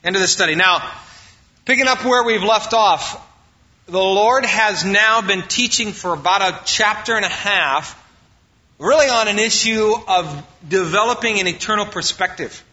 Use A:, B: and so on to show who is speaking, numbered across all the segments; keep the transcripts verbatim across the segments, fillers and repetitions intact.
A: Into the study. Now, picking up where we've left off, the Lord has now been teaching for about a chapter and a half, really on an issue of developing an eternal perspective.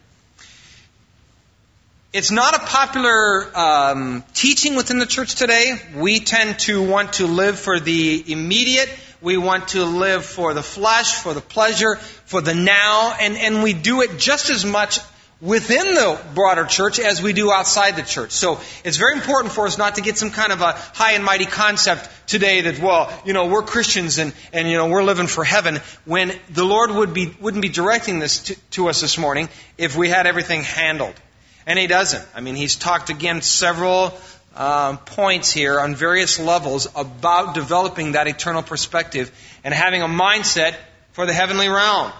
A: It's not a popular um, teaching within the church today. We tend to want to live for the immediate. We want to live for the flesh, for the pleasure, for the now, and, and we do it just as much within the broader church as we do outside the church. So it's very important for us not to get some kind of a high and mighty concept today that, well, you know, we're Christians and, and you know, we're living for heaven, when the Lord would be, wouldn't be directing this to, to us this morning if we had everything handled. And He doesn't. I mean, He's talked again several um, points here on various levels about developing that eternal perspective and having a mindset for the heavenly realm.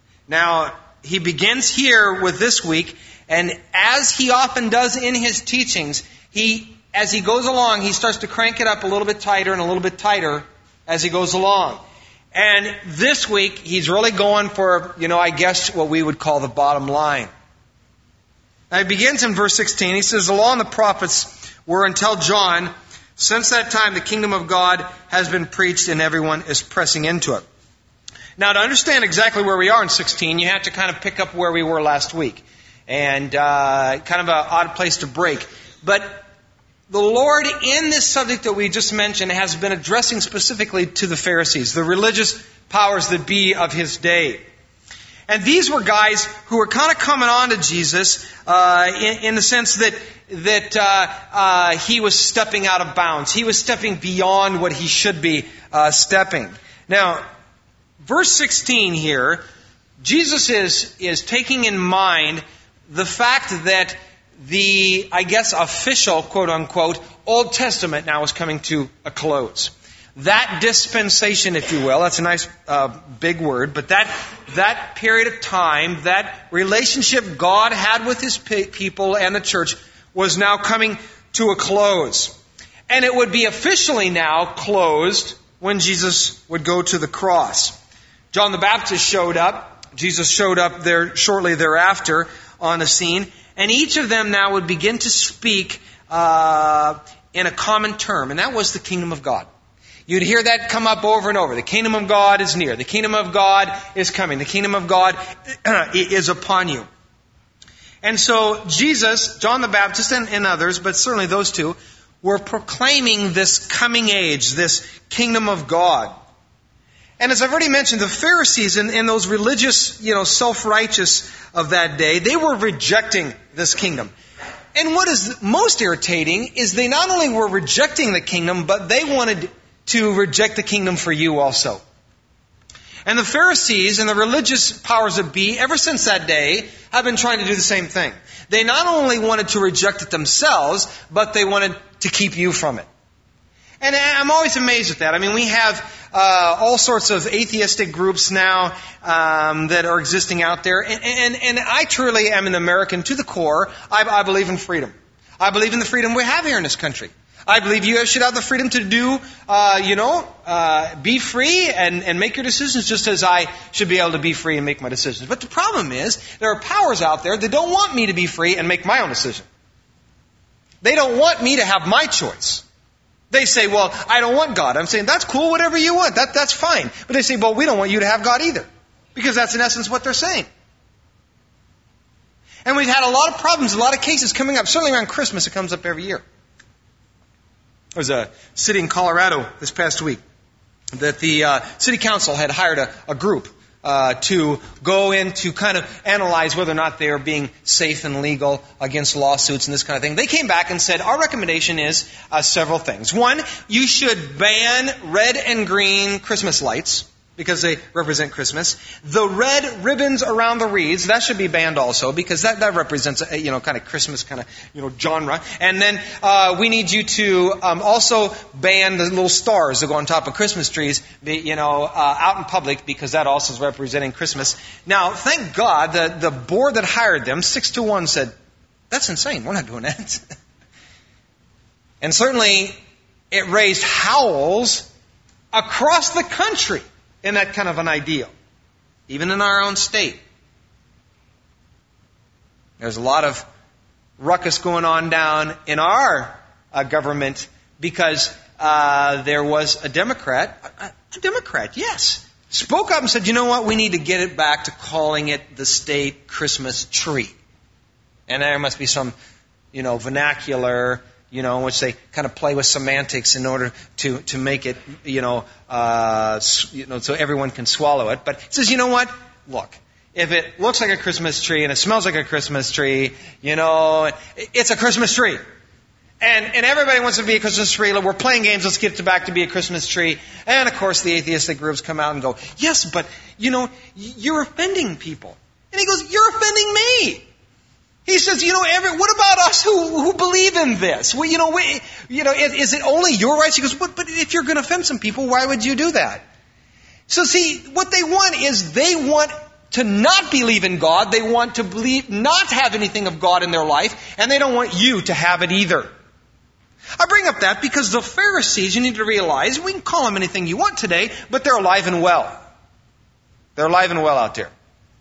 A: Now, He begins here with this week, and as He often does in His teachings, He, as He goes along, He starts to crank it up a little bit tighter and a little bit tighter as He goes along. And this week, He's really going for, you know, I guess what we would call the bottom line. Now, He begins in verse sixteen. He says, "The law and the prophets were until John. Since that time, the kingdom of God has been preached, and everyone is pressing into it." Now, to understand exactly where we are in sixteen, you have to kind of pick up where we were last week. And uh, kind of an odd place to break. But the Lord, in this subject that we just mentioned, has been addressing specifically to the Pharisees, the religious powers that be of His day. And these were guys who were kind of coming on to Jesus uh, in, in the sense that that uh, uh, He was stepping out of bounds. He was stepping beyond what He should be uh, stepping. Now, verse sixteen here, Jesus is, is taking in mind the fact that the, I guess, official, quote unquote, Old Testament now is coming to a close. That dispensation, if you will, that's a nice uh, big word, but that that period of time, that relationship God had with His people and the church was now coming to a close. And it would be officially now closed when Jesus would go to the cross. John the Baptist showed up. Jesus showed up there shortly thereafter on the scene. And each of them now would begin to speak uh, in a common term, and that was the kingdom of God. You'd hear that come up over and over. The kingdom of God is near. The kingdom of God is coming. The kingdom of God is upon you. And so Jesus, John the Baptist, and, and others, but certainly those two, were proclaiming this coming age, this kingdom of God. And as I've already mentioned, the Pharisees and, and those religious, you know, self-righteous of that day, they were rejecting this kingdom. And what is most irritating is they not only were rejecting the kingdom, but they wanted to reject the kingdom for you also. And the Pharisees and the religious powers that be, ever since that day, have been trying to do the same thing. They not only wanted to reject it themselves, but they wanted to keep you from it. And I'm always amazed at that. I mean, we have uh, all sorts of atheistic groups now um, that are existing out there. And, and, and I truly am an American to the core. I, I believe in freedom. I believe in the freedom we have here in this country. I believe you should have the freedom to do, uh, you know, uh, be free and, and make your decisions just as I should be able to be free and make my decisions. But the problem is, there are powers out there that don't want me to be free and make my own decision. They don't want me to have my choice. They say, well, I don't want God. I'm saying, that's cool, whatever you want. That, that's fine. But they say, well, we don't want you to have God either. Because that's in essence what they're saying. And we've had a lot of problems, a lot of cases coming up. Certainly around Christmas, it comes up every year. There was a city in Colorado this past week that the uh, city council had hired a, a group uh, to go in to kind of analyze whether or not they are being safe and legal against lawsuits and this kind of thing. They came back and said, our recommendation is uh, several things. One, you should ban red and green Christmas lights because they represent Christmas. The red ribbons around the wreaths, that should be banned also because that, that represents a, you know, kind of Christmas kind of, you know, genre. And then uh, we need you to um, also ban the little stars that go on top of Christmas trees, you know, uh, out in public because that also is representing Christmas. Now, thank God, the, the board that hired them, six to one, said, that's insane. We're not doing that. And certainly, it raised howls across the country in that kind of an ideal, even in our own state. There's a lot of ruckus going on down in our uh, government because uh, there was a Democrat, a, a Democrat, yes, spoke up and said, you know what, we need to get it back to calling it the state Christmas tree. And there must be some, you know, vernacular, you know, in which they kind of play with semantics in order to, to make it, you know, uh, you know, so everyone can swallow it. But it says, you know what? Look, if it looks like a Christmas tree and it smells like a Christmas tree, you know, it's a Christmas tree. And, and everybody wants to be a Christmas tree. We're playing games. Let's get it back to be a Christmas tree. And of course, the atheistic groups come out and go, yes, but, you know, you're offending people. And he goes, you're offending me. He says, you know, every, what about us who, who believe in this? Well, you know, we, you know, is, is it only your rights? He goes, but, but if you're going to offend some people, why would you do that? So see, what they want is they want to not believe in God. They want to believe, not have anything of God in their life, and they don't want you to have it either. I bring up that because the Pharisees, you need to realize, we can call them anything you want today, but they're alive and well. They're alive and well out there.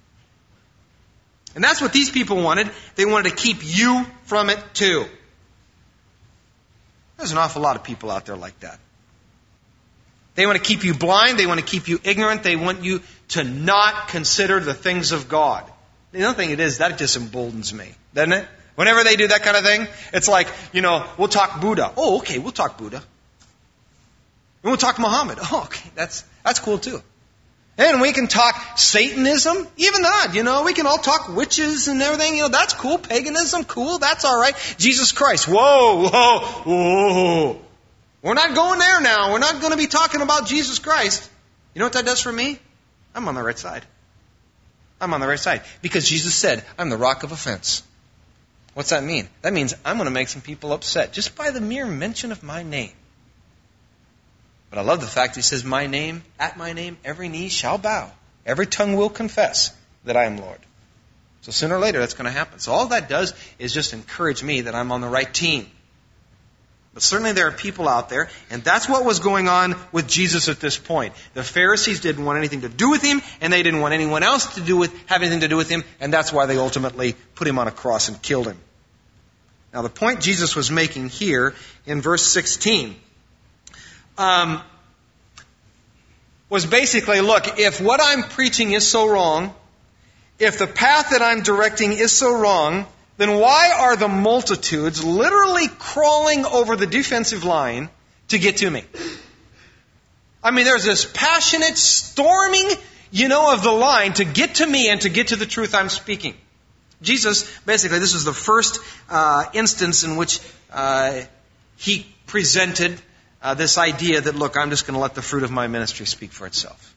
A: And that's what these people wanted. They wanted to keep you from it too. There's an awful lot of people out there like that. They want to keep you blind. They want to keep you ignorant. They want you to not consider the things of God. The other thing it is, that just emboldens me, doesn't it? Whenever they do that kind of thing, it's like, you know, we'll talk Buddha. Oh, okay, we'll talk Buddha. And we'll talk Muhammad. Oh, okay, that's that's cool too. And we can talk Satanism, even that, you know, we can all talk witches and everything, you know, that's cool. Paganism, cool, that's all right. Jesus Christ, whoa, whoa, whoa. We're not going there now. We're not going to be talking about Jesus Christ. You know what that does for me? I'm on the right side. I'm on the right side. Because Jesus said, I'm the rock of offense. What's that mean? That means I'm going to make some people upset just by the mere mention of my name. But I love the fact he says, my name, at my name, every knee shall bow. Every tongue will confess that I am Lord. So sooner or later that's going to happen. So all that does is just encourage me that I'm on the right team. But certainly there are people out there, and that's what was going on with Jesus at this point. The Pharisees didn't want anything to do with him, and they didn't want anyone else to do with have anything to do with him, and that's why they ultimately put him on a cross and killed him. Now the point Jesus was making here in verse sixteen um, was basically, look, if what I'm preaching is so wrong, if the path that I'm directing is so wrong, then why are the multitudes literally crawling over the defensive line to get to me? I mean, there's this passionate storming, you know, of the line to get to me and to get to the truth I'm speaking. Jesus, basically, this is the first uh, instance in which uh, he presented uh, this idea that, look, I'm just going to let the fruit of my ministry speak for itself.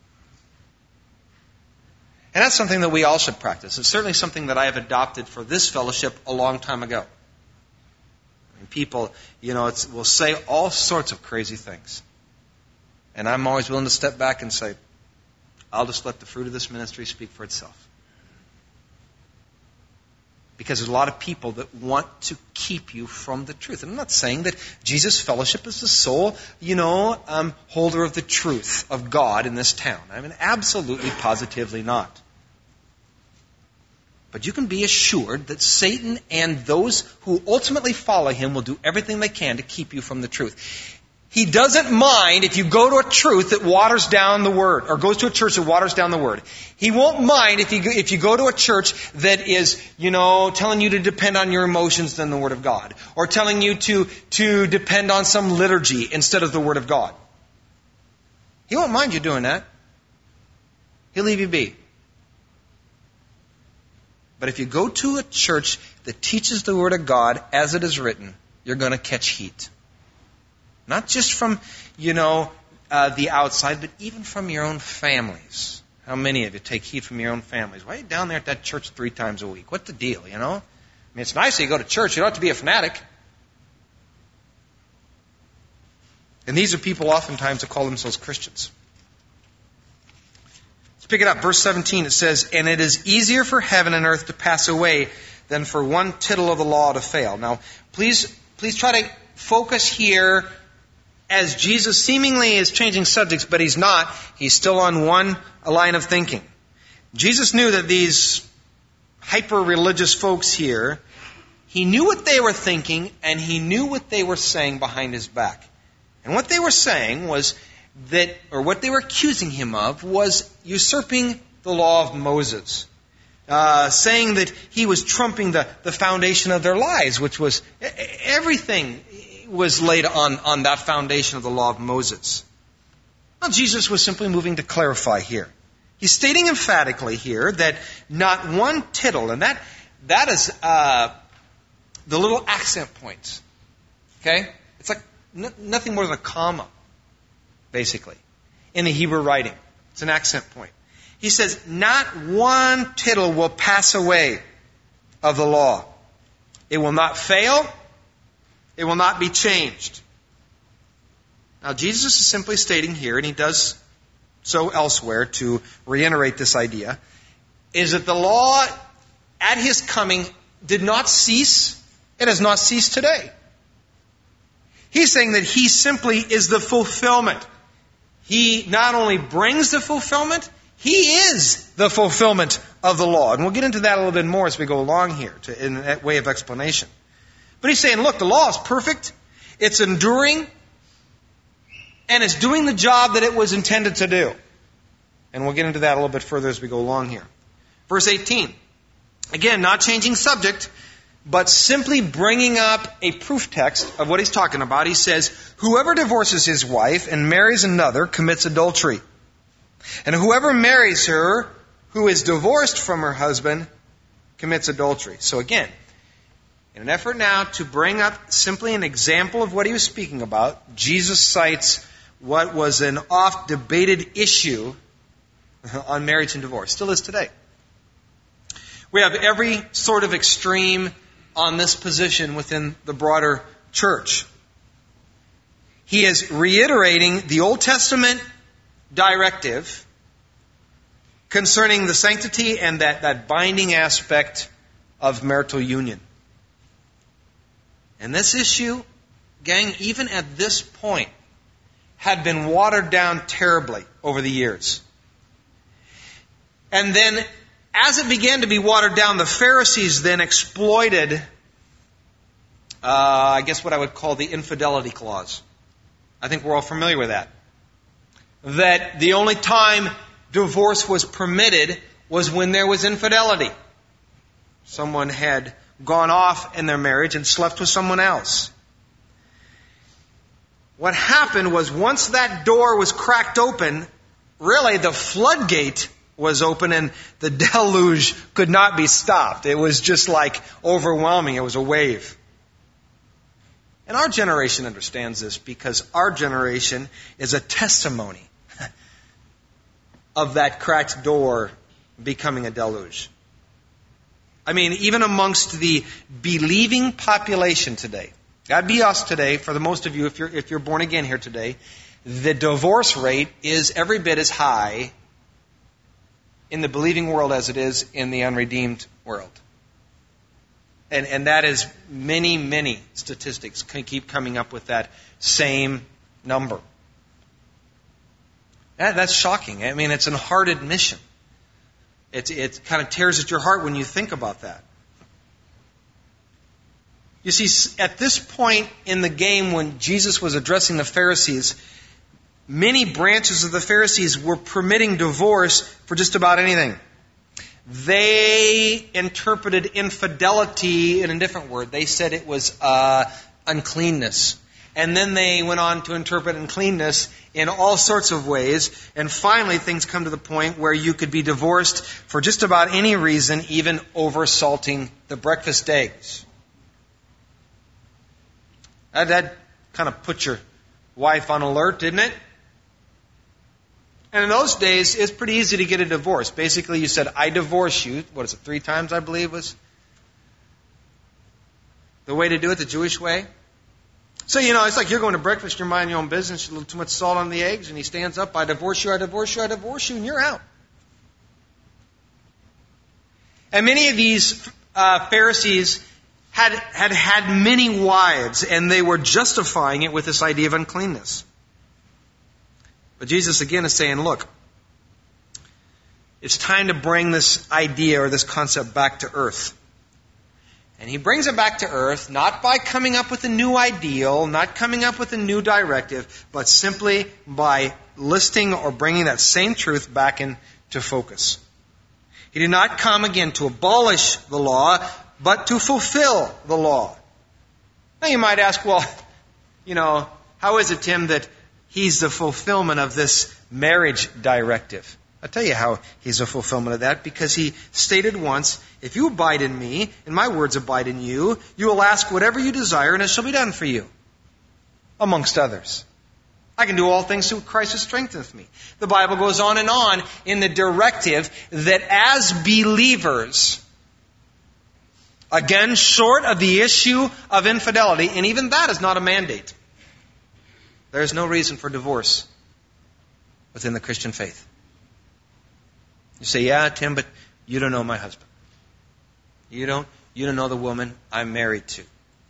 A: And that's something that we all should practice. It's certainly something that I have adopted for this fellowship a long time ago. And people, you know, it's, will say all sorts of crazy things. And I'm always willing to step back and say, I'll just let the fruit of this ministry speak for itself. Because there's a lot of people that want to keep you from the truth. And I'm not saying that Jesus Fellowship is the sole, you know, um, holder of the truth of God in this town. I mean, absolutely, positively not. But you can be assured that Satan and those who ultimately follow him will do everything they can to keep you from the truth. He doesn't mind if you go to a truth that waters down the Word, or goes to a church that waters down the Word. He won't mind if you, if you go to a church that is, you know, telling you to depend on your emotions than the Word of God, or telling you to, to depend on some liturgy instead of the Word of God. He won't mind you doing that. He'll leave you be. But if you go to a church that teaches the Word of God as it is written, you're going to catch heat. Not just from, you know, uh, the outside, but even from your own families. How many of you take heat from your own families? Why are you down there at that church three times a week? What's the deal, you know? I mean, it's nice that you go to church. You don't have to be a fanatic. And these are people oftentimes that call themselves Christians. Let's pick it up. Verse seventeen, it says, and it is easier for heaven and earth to pass away than for one tittle of the law to fail. Now, please, please try to focus here as Jesus seemingly is changing subjects, but he's not. He's still on one line of thinking. Jesus knew that these hyper-religious folks here, he knew what they were thinking, and he knew what they were saying behind his back. And what they were saying was that, or what they were accusing him of, was usurping the law of Moses. Uh, saying that he was trumping the, the foundation of their lives, which was, everything was laid on, on that foundation of the law of Moses. Well, Jesus was simply moving to clarify here. He's stating emphatically here that not one tittle, and that that is uh, the little accent points. Okay? It's like n- nothing more than a comma, basically, in the Hebrew writing. It's an accent point. He says, not one tittle will pass away of the law. It will not fail. It will not be changed. Now, Jesus is simply stating here, and he does so elsewhere to reiterate this idea, is that the law at his coming did not cease. It has not ceased today. He's saying that he simply is the fulfillment. He not only brings the fulfillment, he is the fulfillment of the law. And we'll get into that a little bit more as we go along here to, in that way of explanation. But he's saying, look, the law is perfect. It's enduring. And it's doing the job that it was intended to do. And we'll get into that a little bit further as we go along here. Verse eighteen. Again, not changing subject, but simply bringing up a proof text of what he's talking about. He says, whoever divorces his wife and marries another commits adultery. And whoever marries her who is divorced from her husband commits adultery. So again, in an effort now to bring up simply an example of what he was speaking about, Jesus cites what was an oft-debated issue on marriage and divorce. Still is today. We have every sort of extreme on this position within the broader church. He is reiterating the Old Testament directive concerning the sanctity and that, that binding aspect of marital union. And this issue, gang, even at this point, had been watered down terribly over the years. And then, as it began to be watered down, the Pharisees then exploited, uh, I guess what I would call the infidelity clause. I think we're all familiar with that. That the only time divorce was permitted was when there was infidelity. Someone had gone off in their marriage and slept with someone else. What happened was once that door was cracked open, really the floodgate was open and the deluge could not be stopped. It was just like overwhelming. It was a wave. And our generation understands this because our generation is a testimony of that cracked door becoming a deluge. I mean, even amongst the believing population today, that'd be us today, for the most of you, if you're, if you're born again here today, the divorce rate is every bit as high in the believing world as it is in the unredeemed world. And, and that is many, many statistics can keep coming up with that same number. That, that's shocking. I mean, it's a hard admission. It, it kind of tears at your heart when you think about that. You see, at this point in the game when Jesus was addressing the Pharisees, many branches of the Pharisees were permitting divorce for just about anything. They interpreted infidelity in a different word. They said it was uh, uncleanness. And then they went on to interpret uncleanness in all sorts of ways. And finally, things come to the point where you could be divorced for just about any reason, even over salting the breakfast eggs. That, that kind of put your wife on alert, didn't it? And in those days, it's pretty easy to get a divorce. Basically, you said, I divorce you. What is it, three times, I believe, was the way to do it, the Jewish way? So, you know, it's like you're going to breakfast, you're minding your own business, a little too much salt on the eggs, and he stands up, I divorce you, I divorce you, I divorce you, and you're out. And many of these uh, Pharisees had, had had many wives, and they were justifying it with this idea of uncleanness. But Jesus again is saying, look, it's time to bring this idea or this concept back to earth. And he brings it back to earth, not by coming up with a new ideal, not coming up with a new directive, but simply by listing or bringing that same truth back into focus. He did not come again to abolish the law, but to fulfill the law. Now you might ask, well, you know, how is it, Tim, that he's the fulfillment of this marriage directive? I'll tell you how he's a fulfillment of that, because he stated once, if you abide in me, and my words abide in you, you will ask whatever you desire, and it shall be done for you, amongst others. I can do all things through Christ who strengtheneth me. The Bible goes on and on in the directive that as believers, again, short of the issue of infidelity, and even that is not a mandate, there is no reason for divorce within the Christian faith. You say, yeah, Tim, but you don't know my husband. You don't, you don't know the woman I'm married to.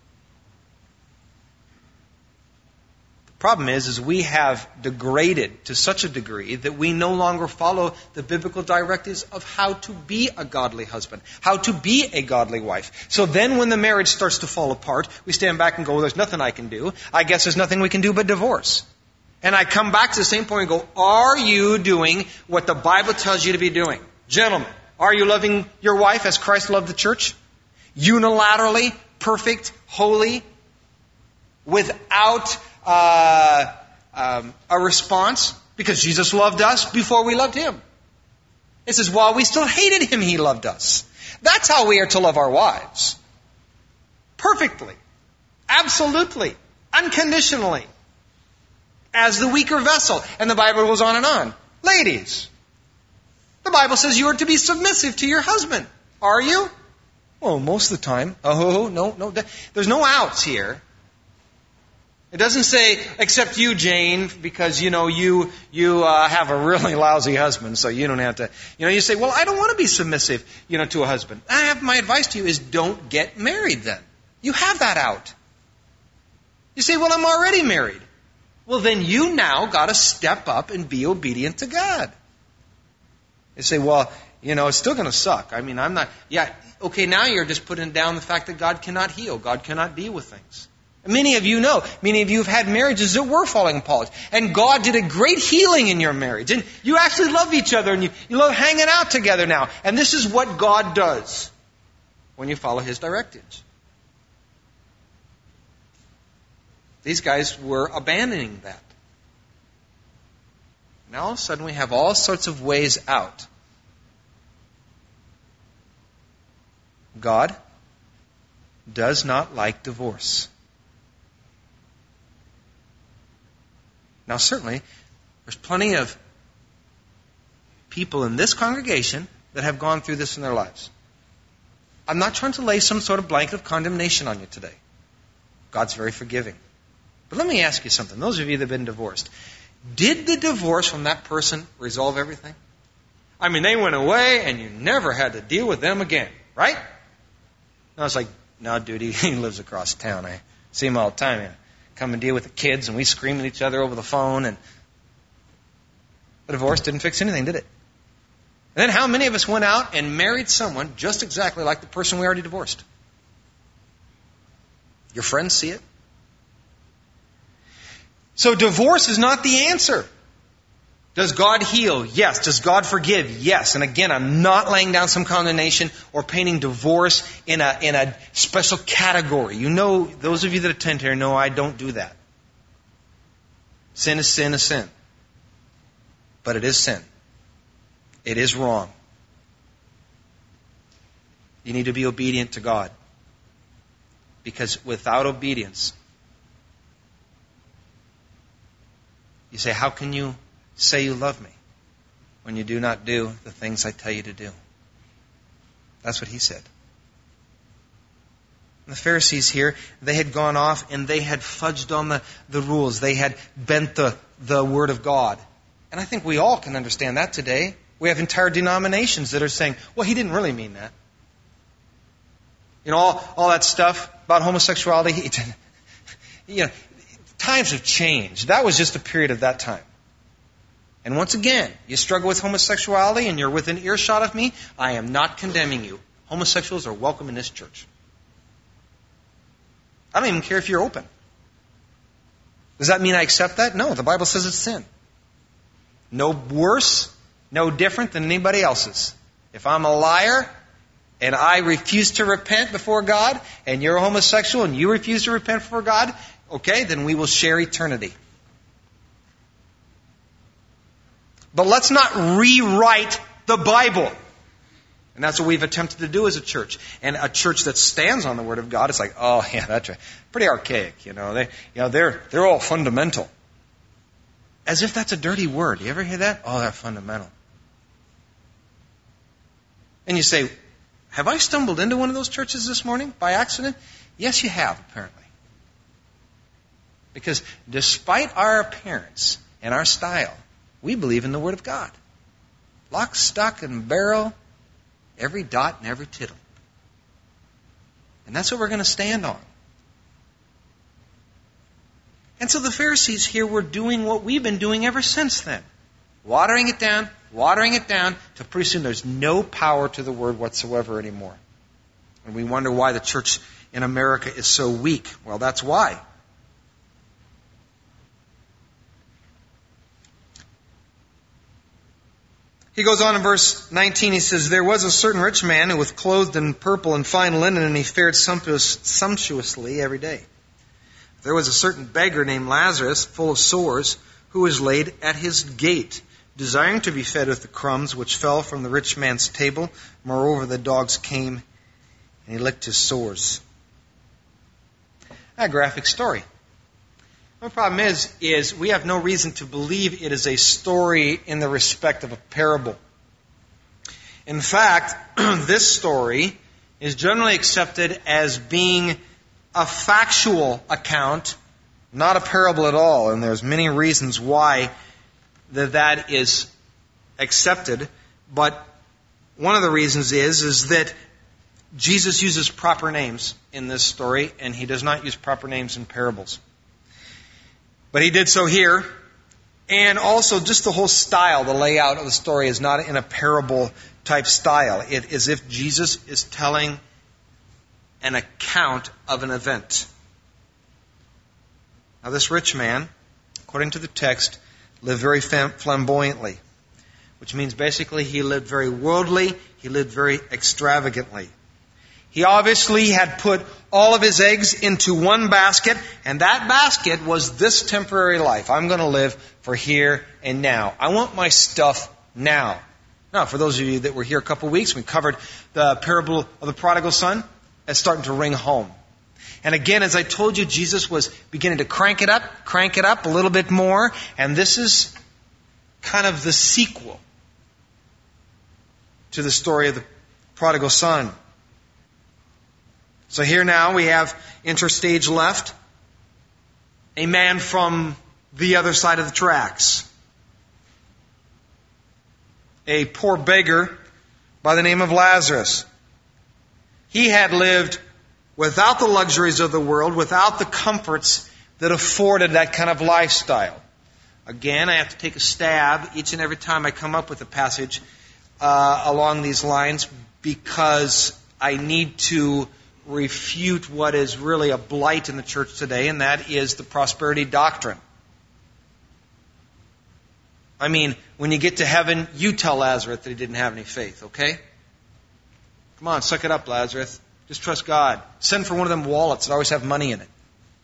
A: The problem is, is we have degraded to such a degree that we no longer follow the biblical directives of how to be a godly husband, how to be a godly wife. So then when the marriage starts to fall apart, we stand back and go, well, there's nothing I can do. I guess there's nothing we can do but divorce. And I come back to the same point and go, are you doing what the Bible tells you to be doing? Gentlemen, are you loving your wife as Christ loved the church? Unilaterally, perfect, holy, without uh, um, a response? Because Jesus loved us before we loved Him. It says, while we still hated Him, He loved us. That's how we are to love our wives. Perfectly. Absolutely. Unconditionally. As the weaker vessel. And the Bible goes on and on. Ladies, the Bible says you are to be submissive to your husband. Are you? Well, most of the time. Oh, no, no. There's no outs here. It doesn't say, except you, Jane, because, you know, you you uh, have a really lousy husband, so you don't have to. You know, you say, well, I don't want to be submissive, you know, to a husband. I have my advice to you is don't get married then. You have that out. You say, well, I'm already married. Well, then you now got to step up and be obedient to God. You say, well, you know, it's still going to suck. I mean, I'm not, yeah, okay, now you're just putting down the fact that God cannot heal. God cannot deal with things. And many of you know, many of you have had marriages that were falling apart. And God did a great healing in your marriage. And you actually love each other and you, you love hanging out together now. And this is what God does when you follow His directives. These guys were abandoning that. Now all of a sudden we have all sorts of ways out. God does not like divorce. Now certainly, there's plenty of people in this congregation that have gone through this in their lives. I'm not trying to lay some sort of blanket of condemnation on you today. God's very forgiving. But let me ask you something. Those of you that have been divorced, did the divorce from that person resolve everything? I mean, they went away and you never had to deal with them again, right? No, it's like, no, dude, he, he lives across town. I see him all the time. I come and deal with the kids and we scream at each other over the phone. And the divorce didn't fix anything, did it? And then how many of us went out and married someone just exactly like the person we already divorced? Your friends see it? So divorce is not the answer. Does God heal? Yes. Does God forgive? Yes. And again, I'm not laying down some condemnation or painting divorce in a in a special category. You know, those of you that attend here know I don't do that. Sin is sin is sin. But it is sin. It is wrong. You need to be obedient to God. Because without obedience, you say, how can you say you love me when you do not do the things I tell you to do? That's what he said. And the Pharisees here, they had gone off and they had fudged on the, the rules. They had bent the, the word of God. And I think we all can understand that today. We have entire denominations that are saying, well, he didn't really mean that. You know, all, all that stuff about homosexuality, he didn't, you know, times have changed. That was just a period of that time. And once again, you struggle with homosexuality and you're within earshot of me, I am not condemning you. Homosexuals are welcome in this church. I don't even care if you're open. Does that mean I accept that? No, the Bible says it's sin. No worse, no different than anybody else's. If I'm a liar and I refuse to repent before God, and you're a homosexual and you refuse to repent before God, okay, then we will share eternity. But let's not rewrite the Bible. And that's what we've attempted to do as a church. And a church that stands on the Word of God is like, oh yeah, that's right. Pretty archaic, you know. They, you know, they're they're all fundamental. As if that's a dirty word. You ever hear that? Oh, they're fundamental. And you say, have I stumbled into one of those churches this morning by accident? Yes, you have, apparently. Because despite our appearance and our style, we believe in the Word of God. Lock, stock, and barrel, every dot and every tittle. And that's what we're going to stand on. And so the Pharisees here were doing what we've been doing ever since then. Watering it down, watering it down, till pretty soon there's no power to the Word whatsoever anymore. And we wonder why the church in America is so weak. Well, that's why. He goes on in verse nineteen, he says, there was a certain rich man who was clothed in purple and fine linen, and he fared sumptuous, sumptuously every day. There was a certain beggar named Lazarus, full of sores, who was laid at his gate, desiring to be fed with the crumbs which fell from the rich man's table. Moreover, the dogs came and he licked his sores. A graphic story. The problem is, is we have no reason to believe it is a story in the respect of a parable. In fact, this story is generally accepted as being a factual account, not a parable at all. And there's many reasons why that, that is accepted. But one of the reasons is, is that Jesus uses proper names in this story, and he does not use proper names in parables. But he did so here. And also just the whole style, the layout of the story is not in a parable type style. It is as if Jesus is telling an account of an event. Now this rich man, according to the text, lived very flamboyantly, which means basically he lived very worldly, he lived very extravagantly. He obviously had put all of his eggs into one basket, and that basket was this temporary life. I'm going to live for here and now. I want my stuff now. Now, for those of you that were here a couple of weeks, we covered the parable of the prodigal son. It's starting to ring home. And again, as I told you, Jesus was beginning to crank it up, crank it up a little bit more, and this is kind of the sequel to the story of the prodigal son. So here now we have interstage left, a man from the other side of the tracks. A poor beggar by the name of Lazarus. He had lived without the luxuries of the world, without the comforts that afforded that kind of lifestyle. Again, I have to take a stab each and every time I come up with a passage uh, along these lines, because I need to refute what is really a blight in the church today, and that is the prosperity doctrine. I mean, when you get to heaven, you tell Lazarus that he didn't have any faith, okay? Come on, suck it up, Lazarus. Just trust God. Send for one of them wallets that always have money in it.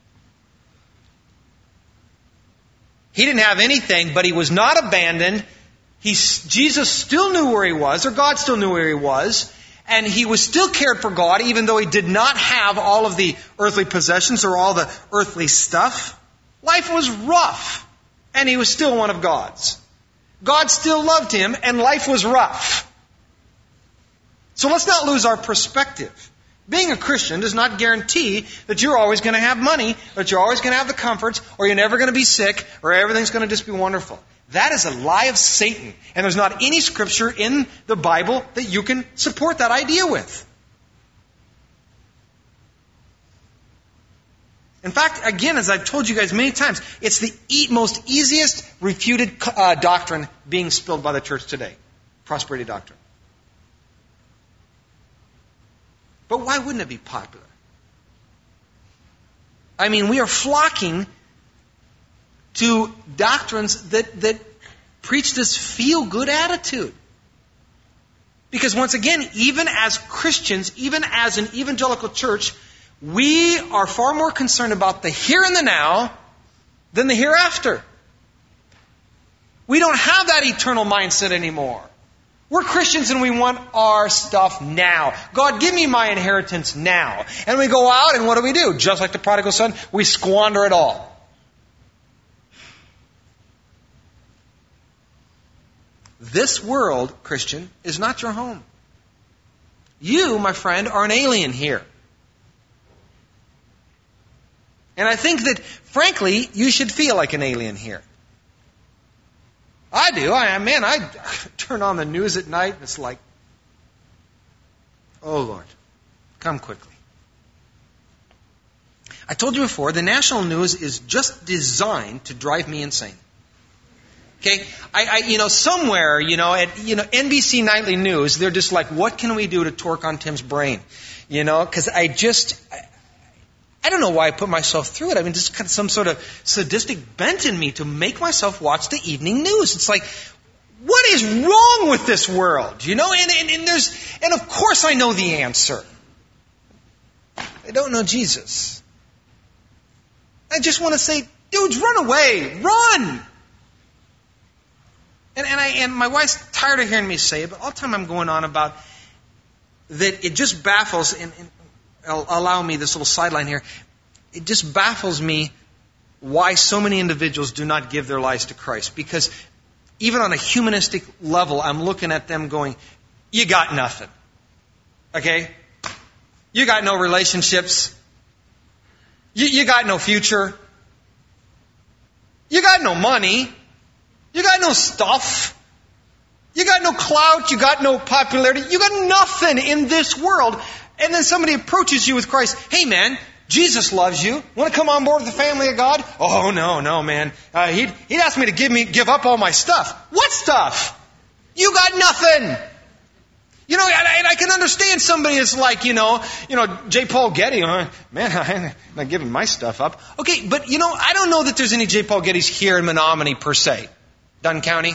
A: He didn't have anything, but he was not abandoned. He, Jesus still knew where he was, or God still knew where he was. And he was still cared for God, even though he did not have all of the earthly possessions or all the earthly stuff. Life was rough, and he was still one of God's. God still loved him, and life was rough. So let's not lose our perspective. Being a Christian does not guarantee that you're always going to have money, that you're always going to have the comforts, or you're never going to be sick, or everything's going to just be wonderful. That is a lie of Satan. And there's not any scripture in the Bible that you can support that idea with. In fact, again, as I've told you guys many times, it's the e- most easiest refuted uh, doctrine being spilled by the church today. Prosperity doctrine. But why wouldn't it be popular? I mean, we are flocking to doctrines that, that preach this feel-good attitude. Because once again, even as Christians, even as an evangelical church, we are far more concerned about the here and the now than the hereafter. We don't have that eternal mindset anymore. We're Christians and we want our stuff now. God, give me my inheritance now. And we go out and what do we do? Just like the prodigal son, we squander it all. This world, Christian, is not your home. You, my friend, are an alien here. And I think that, frankly, you should feel like an alien here. I do. I man, I turn on the news at night and it's like, oh Lord, come quickly. I told you before, the national news is just designed to drive me insane. Okay, I, I, you know, somewhere, you know, at, you know, N B C Nightly News, they're just like, what can we do to torque on Tim's brain? You know, because I just, I, I don't know why I put myself through it. I mean, just kind of some sort of sadistic bent in me to make myself watch the evening news. It's like, what is wrong with this world? You know, and, and, and there's, and of course I know the answer. I don't know Jesus. I just want to say, dudes, run away, run. And, and, I, and my wife's tired of hearing me say it, but all the time I'm going on about that it just baffles, and, and allow me this little sideline here, it just baffles me why so many individuals do not give their lives to Christ. Because even on a humanistic level, I'm looking at them going, you got nothing. Okay? You got no relationships. You, you got no future. You got no money. You got no stuff. You got no clout. You got no popularity. You got nothing in this world. And then somebody approaches you with Christ. Hey man, Jesus loves you. Want to come on board with the family of God? Oh no, no man. Uh, he'd, he'd ask me to give me, give up all my stuff. What stuff? You got nothing. You know, and I, I can understand somebody is like, you know, you know, J. Paul Getty. Uh, man, I'm not giving my stuff up. Okay, but you know, I don't know that there's any J. Paul Gettys here in Menominee per se. Dunn County.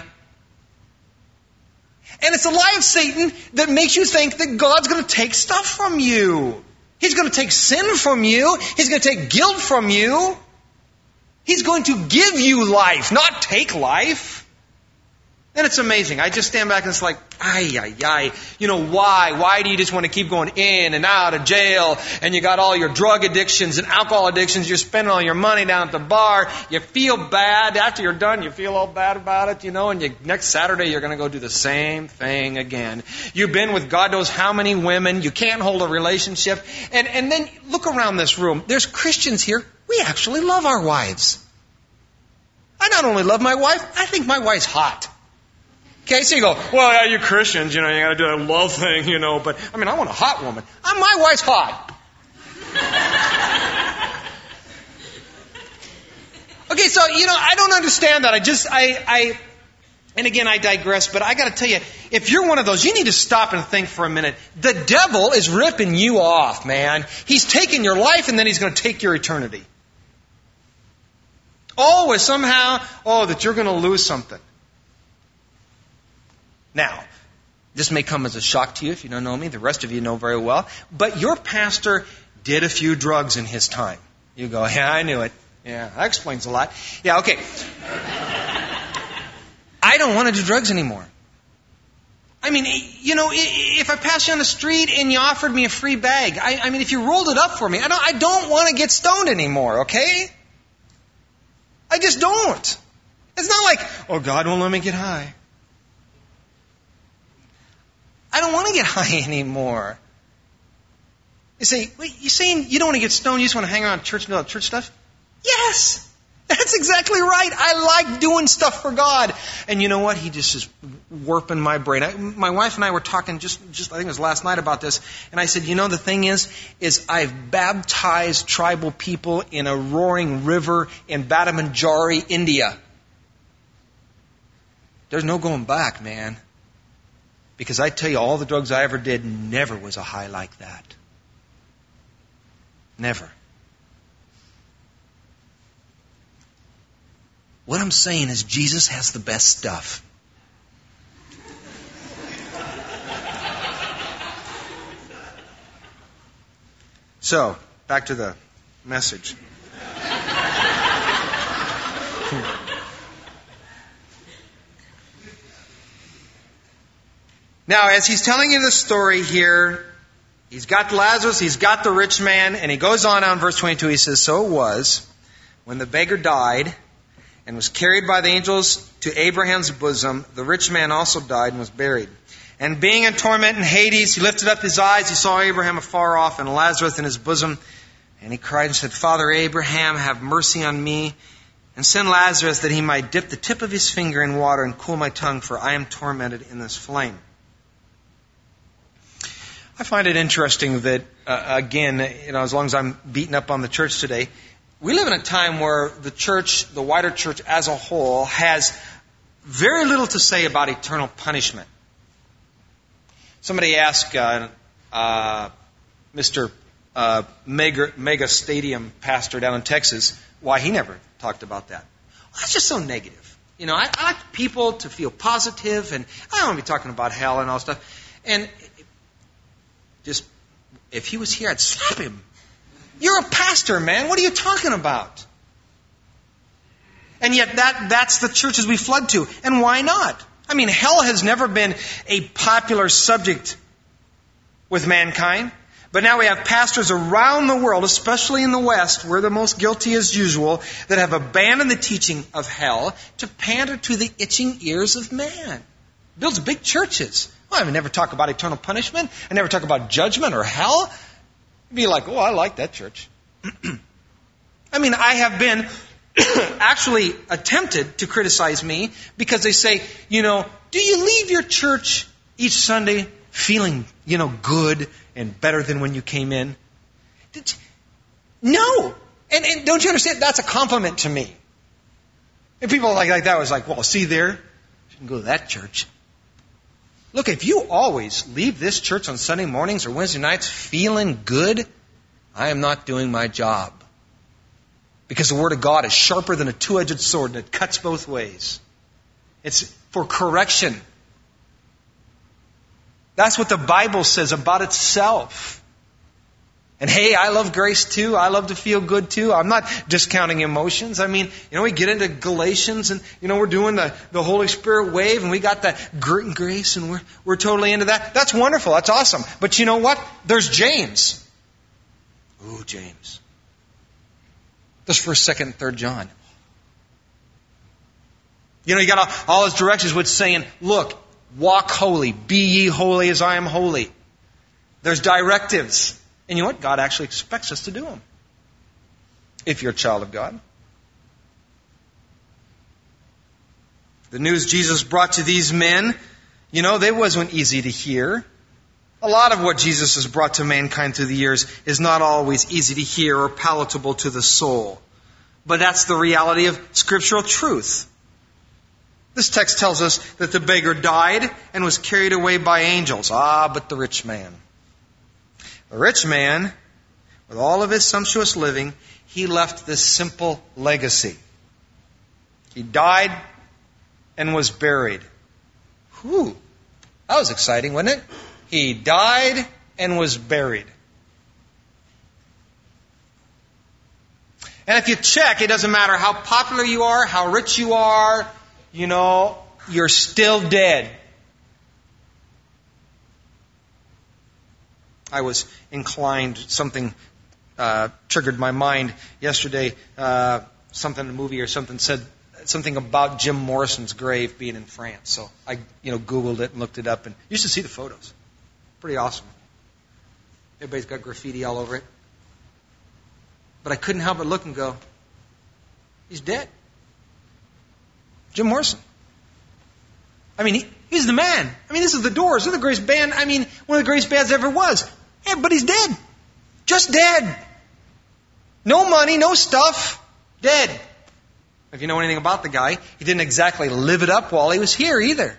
A: And it's a lie of Satan that makes you think that God's going to take stuff from you. He's going to take sin from you. He's going to take guilt from you. He's going to give you life, not take life. And it's amazing. I just stand back and it's like, ay, ay, ay. You know, why? Why do you just want to keep going in and out of jail? And you got all your drug addictions and alcohol addictions. You're spending all your money down at the bar. You feel bad. After you're done, you feel all bad about it, you know, and you, next Saturday you're going to go do the same thing again. You've been with God knows how many women. You can't hold a relationship. And, and then look around this room. There's Christians here. We actually love our wives. I not only love my wife, I think my wife's hot. Okay, so you go, well, yeah, you Christians, you know, you got to do that love thing, you know, but, I mean, I want a hot woman. Uh, my wife's hot. Okay, so, you know, I don't understand that. I just, I, I, and again, I digress, but I got to tell you, if you're one of those, you need to stop and think for a minute. The devil is ripping you off, man. He's taking your life and then he's going to take your eternity. Always, somehow, oh, that you're going to lose something. Now, this may come as a shock to you if you don't know me. The rest of you know very well. But your pastor did a few drugs in his time. You go, yeah, I knew it. Yeah, that explains a lot. Yeah, okay. I don't want to do drugs anymore. I mean, you know, if I passed you on the street and you offered me a free bag, I, I mean, if you rolled it up for me, I don't, I don't want to get stoned anymore, okay? I just don't. It's not like, oh, God won't let me get high. I don't want to get high anymore. You say, wait, you saying you don't want to get stoned, you just want to hang around church and do all church stuff? Yes! That's exactly right. I like doing stuff for God. And you know what? He just is warping my brain. I, my wife and I were talking just, just, I think it was last night about this. And I said, you know, the thing is, is I've baptized tribal people in a roaring river in Badamanjari, India. There's no going back, man. Because I tell you, all the drugs I ever did never was a high like that. Never. What I'm saying is Jesus has the best stuff. So, back to the message. Now, as he's telling you the story here, he's got Lazarus, he's got the rich man, and he goes on on verse twenty-two. He says, so it was, when the beggar died and was carried by the angels to Abraham's bosom, the rich man also died and was buried. And being in torment in Hades, he lifted up his eyes, he saw Abraham afar off and Lazarus in his bosom. And he cried and said, Father Abraham, have mercy on me, and send Lazarus that he might dip the tip of his finger in water and cool my tongue, for I am tormented in this flame. I find it interesting that, uh, again, you know, as long as I'm beating up on the church today, we live in a time where the church, the wider church as a whole, has very little to say about eternal punishment. Somebody asked uh, uh, Mister Uh, mega, mega stadium pastor down in Texas why he never talked about that. Well, that's just so negative. You know, I, I like people to feel positive, and I don't want to be talking about hell and all stuff. And just, if he was here, I'd slap him. You're a pastor, man. What are you talking about? And yet that that's the churches we flood to. And why not? I mean, hell has never been a popular subject with mankind. But now we have pastors around the world, especially in the West, we're the most guilty as usual, that have abandoned the teaching of hell to pander to the itching ears of man. Builds big churches. Well, I would never talk about eternal punishment. I never talk about judgment or hell. You'd be like, oh, I like that church. I mean, I have been actually attempted to criticize me because they say, you know, do you leave your church each Sunday feeling, you know, good and better than when you came in? No. And, and don't you understand? That's a compliment to me. And people like, like that was like, well, see there, you can go to that church. Look, if you always leave this church on Sunday mornings or Wednesday nights feeling good, I am not doing my job. Because the Word of God is sharper than a two-edged sword and it cuts both ways. It's for correction. That's what the Bible says about itself. And hey, I love grace too. I love to feel good too. I'm not discounting emotions. I mean, you know, we get into Galatians and, you know, we're doing the, the Holy Spirit wave and we got that grit and grace and we're, we're totally into that. That's wonderful. That's awesome. But you know what? There's James. Ooh, James. There's first, second, and third John. You know, you got all, all his directions with saying, look, walk holy, be ye holy as I am holy. There's directives. And you know what? God actually expects us to do them. If you're a child of God. The news Jesus brought to these men, you know, they wasn't easy to hear. A lot of what Jesus has brought to mankind through the years is not always easy to hear or palatable to the soul. But that's the reality of scriptural truth. This text tells us that the beggar died and was carried away by angels. Ah, but the rich man. The rich man, with all of his sumptuous living, he left this simple legacy. He died and was buried. Whew, that was exciting, wasn't it? He died and was buried. And if you check, it doesn't matter how popular you are, how rich you are, you know, you're still dead. I was inclined, something uh, triggered my mind yesterday, uh, something in a movie or something said something about Jim Morrison's grave being in France. So I, you know, Googled it and looked it up and you should see the photos. Pretty awesome. Everybody's got graffiti all over it. But I couldn't help but look and go, he's dead. Jim Morrison. I mean, he, he's the man. I mean, this is the Doors. They're the greatest band. I mean, one of the greatest bands ever was. Yeah, but he's dead. Just dead. No money, no stuff. Dead. If you know anything about the guy, he didn't exactly live it up while he was here either.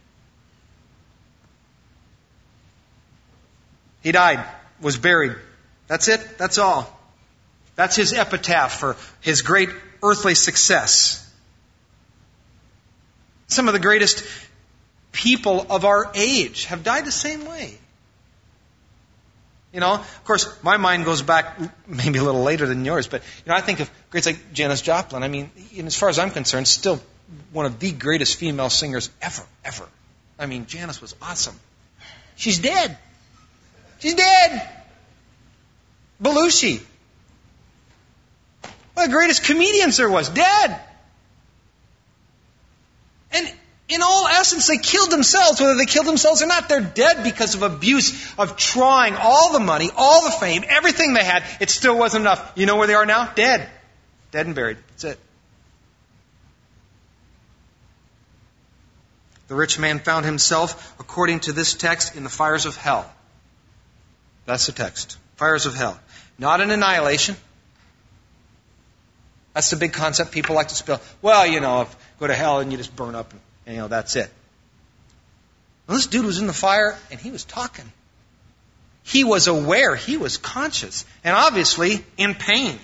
A: He died, was buried. That's it. That's all. That's his epitaph for his great earthly success. Some of the greatest people of our age have died the same way. You know, of course, my mind goes back maybe a little later than yours, but you know, I think of greats like Janis Joplin. I mean, as far as I'm concerned, still one of the greatest female singers ever, ever. I mean, Janis was awesome. She's dead. She's dead. Belushi, one of the greatest comedians there was, dead. And in all essence, they killed themselves. Whether they killed themselves or not, they're dead because of abuse, of trying all the money, all the fame, everything they had. It still wasn't enough. You know where they are now? Dead. Dead and buried. That's it. The rich man found himself, according to this text, in the fires of hell. That's the text. Fires of hell. Not an annihilation. That's the big concept people like to spill. Well, you know, if go to hell and you just burn up and, and you know, that's it. Well, this dude was in the fire and he was talking. He was aware. He was conscious. And obviously in pain.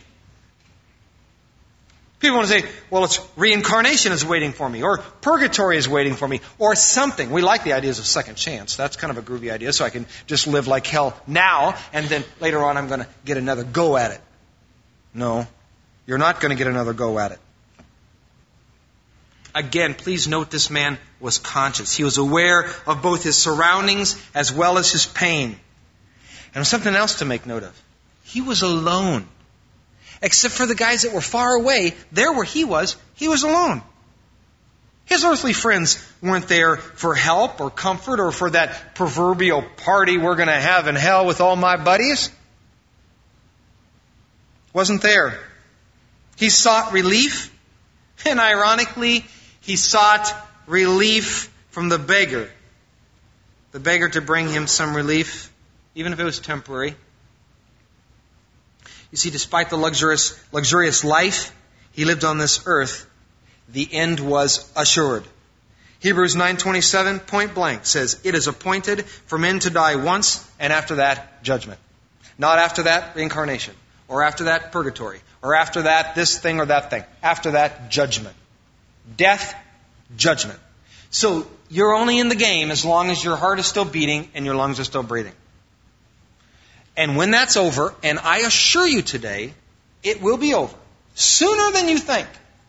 A: People want to say, well, it's reincarnation is waiting for me, or purgatory is waiting for me, or something. We like the ideas of second chance. That's kind of a groovy idea, so I can just live like hell now, and then later on I'm going to get another go at it. No, you're not going to get another go at it. Again, please note this man was conscious. He was aware of both his surroundings as well as his pain. And something else to make note of. He was alone. Except for the guys that were far away, there where he was, he was alone. His earthly friends weren't there for help or comfort or for that proverbial party we're going to have in hell with all my buddies. Wasn't there. He sought relief, and ironically, he sought relief from the beggar. The beggar to bring him some relief, even if it was temporary. You see, despite the luxurious, luxurious life he lived on this earth, the end was assured. Hebrews nine twenty-seven, point blank, says, "It is appointed for men to die once, and after that, judgment." Not after that, reincarnation. Or after that, purgatory. Or after that, this thing or that thing. After that, judgment. Death, judgment. So, you're only in the game as long as your heart is still beating and your lungs are still breathing. And when that's over, and I assure you today, it will be over. Sooner than you think.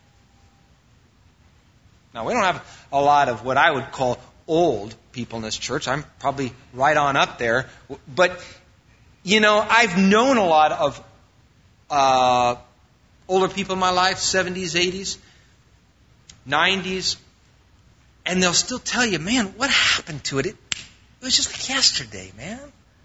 A: Now, we don't have a lot of what I would call old people in this church. I'm probably right on up there. But, you know, I've known a lot of uh, older people in my life, seventies, eighties, nineties, and they'll still tell you, man, what happened to it? It, it was just like yesterday, man.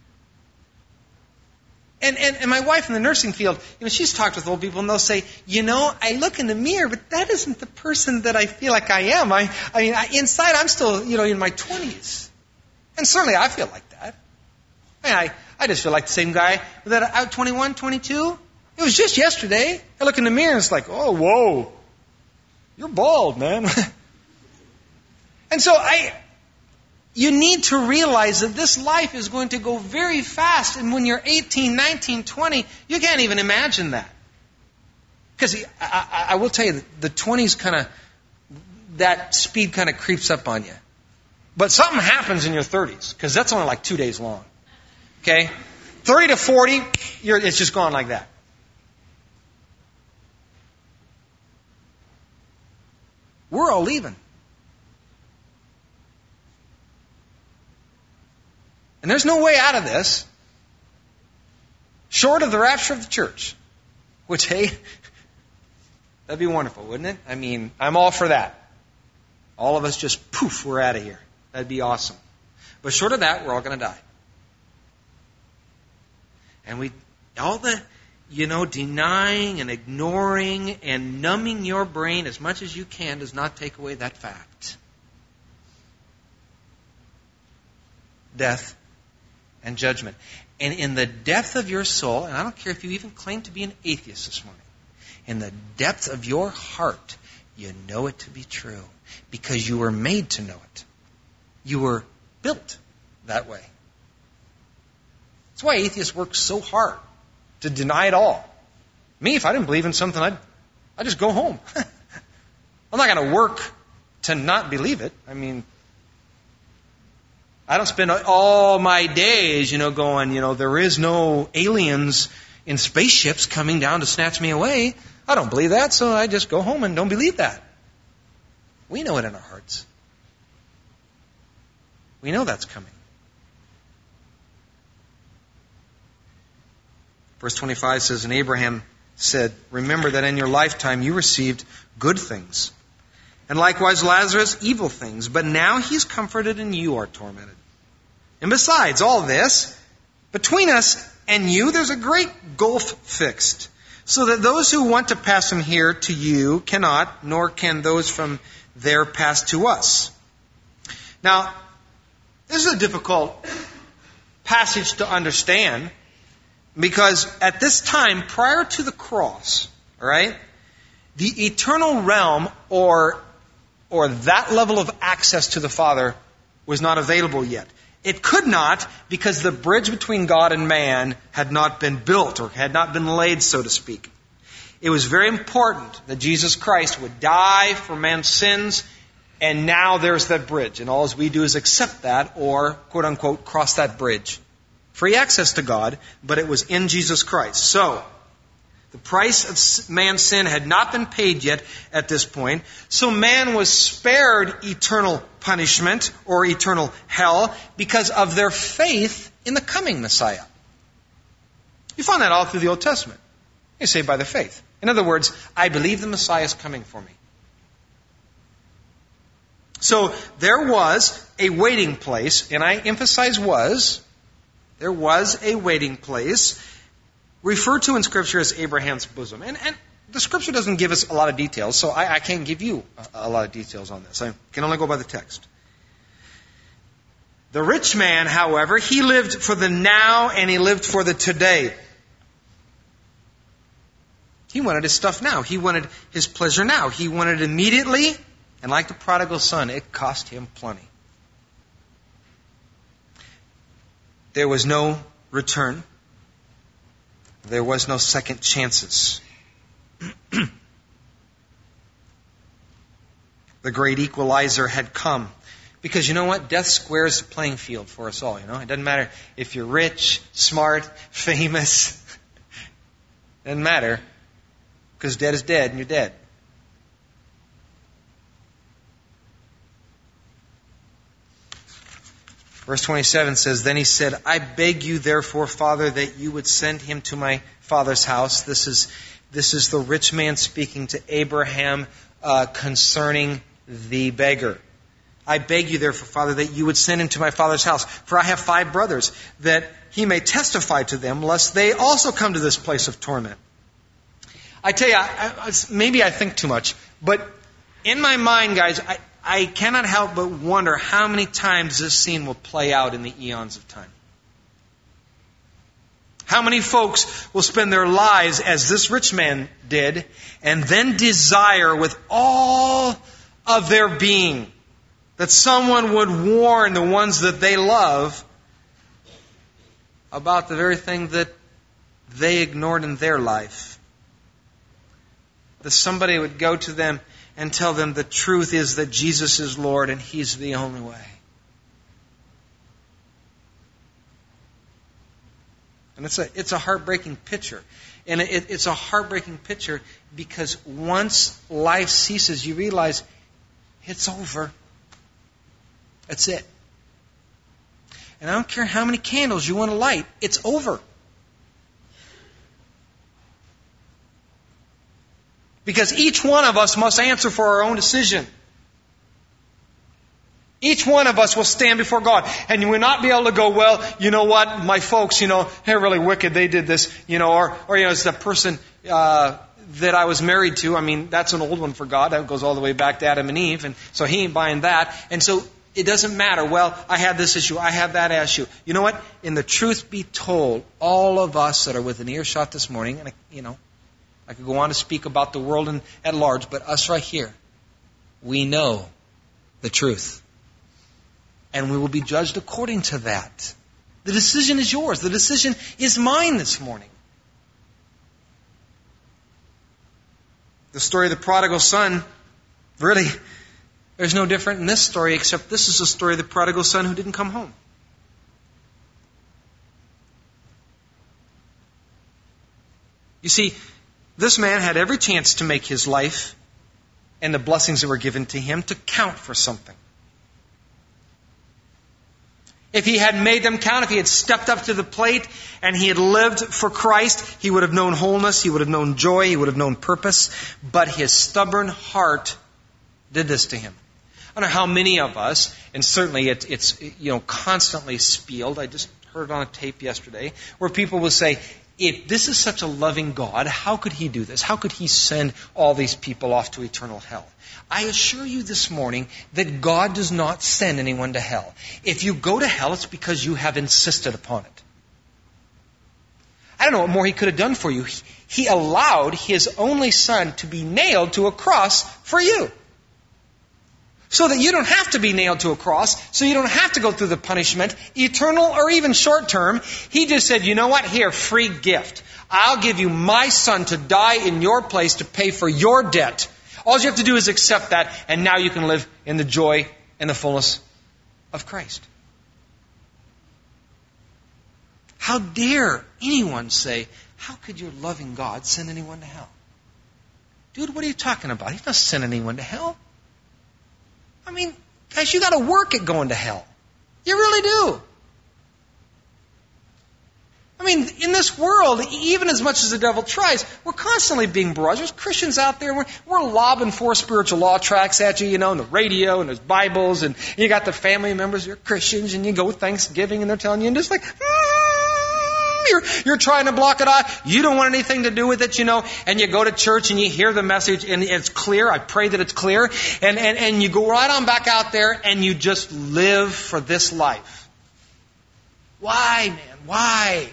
A: And, and and my wife in the nursing field, you know, she's talked with old people, and they'll say, you know, I look in the mirror, but that isn't the person that I feel like I am. I, I mean, I, inside, I'm still, you know, in my twenties, and certainly I feel like that. I mean, I, I just feel like the same guy that I was twenty-one, twenty-two. It was just yesterday. I look in the mirror, and it's like, oh, whoa, you're bald, man. And so I. You need to realize that this life is going to go very fast. And when you're eighteen, nineteen, twenty, you can't even imagine that. Because I, I, I will tell you, the twenties kind of, that speed kind of creeps up on you. But something happens in your thirties, because that's only like two days long. Okay? thirty to forty, you're, it's just gone like that. We're all leaving. And there's no way out of this short of the rapture of the church. Which, hey, that'd be wonderful, wouldn't it? I mean, I'm all for that. All of us just, poof, we're out of here. That'd be awesome. But short of that, we're all going to die. And we, all the, you know, denying and ignoring and numbing your brain as much as you can does not take away that fact. Death and judgment. And in the depth of your soul, and I don't care if you even claim to be an atheist this morning, in the depth of your heart, you know it to be true. Because you were made to know it. You were built that way. That's why atheists work so hard to deny it all. Me, if I didn't believe in something, I'd, I'd just go home. I'm not going to work to not believe it. I mean, I don't spend all my days, you know, going, you know, there is no aliens in spaceships coming down to snatch me away. I don't believe that, so I just go home and don't believe that. We know it in our hearts. We know that's coming. Verse twenty-five says, and Abraham said, remember that in your lifetime you received good things, and likewise Lazarus evil things, but now he's comforted and you are tormented. And besides all this, between us and you there's a great gulf fixed, so that those who want to pass from here to you cannot, nor can those from there pass to us. Now, this is a difficult passage to understand, because at this time, prior to the cross, all right, the eternal realm or, or that level of access to the Father was not available yet. It could not, because the bridge between God and man had not been built or had not been laid, so to speak. It was very important that Jesus Christ would die for man's sins, and now there's that bridge. And all we do is accept that or, quote unquote, cross that bridge. Free access to God, but it was in Jesus Christ. So, the price of man's sin had not been paid yet at this point. So man was spared eternal punishment or eternal hell because of their faith in the coming Messiah. You find that all through the Old Testament. You say by the faith. In other words, I believe the Messiah is coming for me. So there was a waiting place, and I emphasize was, there was a waiting place referred to in Scripture as Abraham's bosom. And, and the Scripture doesn't give us a lot of details, so I, I can't give you a, a lot of details on this. I can only go by the text. The rich man, however, he lived for the now and he lived for the today. He wanted his stuff now. He wanted his pleasure now. He wanted it immediately, and like the prodigal son, it cost him plenty. There was no return. There was no second chances. The great equalizer had come. Because you know what? Death squares the playing field for us all. You know, it doesn't matter if you're rich, smart, famous. It doesn't matter. Because dead is dead and you're dead. Verse twenty-seven says, then he said, I beg you therefore, Father, that you would send him to my father's house. This is, this is the rich man speaking to Abraham uh, concerning the beggar. I beg you therefore, Father, that you would send him to my father's house. For I have five brothers, that he may testify to them, lest they also come to this place of torment. I tell you, I, I, maybe I think too much, but in my mind, guys, I, I cannot help but wonder how many times this scene will play out in the eons of time. How many folks will spend their lives as this rich man did and then desire with all of their being that someone would warn the ones that they love about the very thing that they ignored in their life. That somebody would go to them and tell them the truth is that Jesus is Lord and He's the only way. And it's a, it's a heartbreaking picture. And it, it's a heartbreaking picture because once life ceases, you realize it's over. That's it. And I don't care how many candles you want to light, it's over. Because each one of us must answer for our own decision. Each one of us will stand before God. And you will not be able to go, well, you know what, my folks, you know, they're really wicked, they did this, you know, or, or you know, it's the person uh, that I was married to. I mean, that's an old one for God. That goes all the way back to Adam and Eve. And so He ain't buying that. And so it doesn't matter. Well, I have this issue. I have that issue. You know what? In the truth be told, all of us that are within earshot this morning, and you know, I could go on to speak about the world in, at large, but us right here, we know the truth. And we will be judged according to that. The decision is yours. The decision is mine this morning. The story of the prodigal son really There's no different in this story, except this is a story of the prodigal son who didn't come home. You see, this man had every chance to make his life and the blessings that were given to him to count for something. If he had made them count, if he had stepped up to the plate and he had lived for Christ, he would have known wholeness, he would have known joy, he would have known purpose. But his stubborn heart did this to him. I don't know how many of us, and certainly it, it's you know constantly spieled. I just heard it on a tape yesterday, where people will say, if this is such a loving God, how could He do this? How could He send all these people off to eternal hell? I assure you this morning that God does not send anyone to hell. If you go to hell, it's because you have insisted upon it. I don't know what more He could have done for you. He allowed His only Son to be nailed to a cross for you. So that you don't have to be nailed to a cross, so you don't have to go through the punishment, eternal or even short term. He just said, you know what? Here, free gift. I'll give you my Son to die in your place to pay for your debt. All you have to do is accept that, and now you can live in the joy and the fullness of Christ. How dare anyone say, how could your loving God send anyone to hell? Dude, what are you talking about? He's not sending anyone to hell. I mean, guys, you got to work at going to hell. You really do. I mean, in this world, even as much as the devil tries, we're constantly being barraged. There's Christians out there, we're, we're lobbing four spiritual law tracts at you, you know, on the radio, and there's Bibles, and you got the family members who are Christians, and you go with Thanksgiving, and they're telling you, and just like, mm, you're, you're trying to block it off. You don't want anything to do with it, you know, and you go to church, and you hear the message, and it's clear. I pray that it's clear. And, and, and you go right on back out there, and you just live for this life. Why, man? Why?